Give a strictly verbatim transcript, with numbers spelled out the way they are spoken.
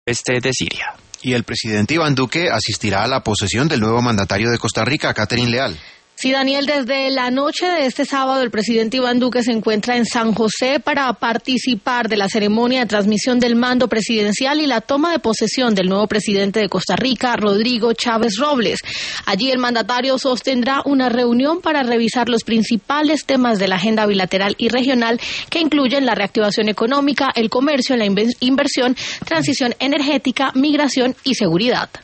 este de Siria. Y el presidente Iván Duque asistirá a la posesión del nuevo mandatario de Costa Rica, Catherine Leal. Sí, Daniel, desde la noche de este sábado el presidente Iván Duque se encuentra en San José para participar de la ceremonia de transmisión del mando presidencial y la toma de posesión del nuevo presidente de Costa Rica, Rodrigo Chávez Robles. Allí el mandatario sostendrá una reunión para revisar los principales temas de la agenda bilateral y regional que incluyen la reactivación económica, el comercio, la inversión, transición energética, migración y seguridad.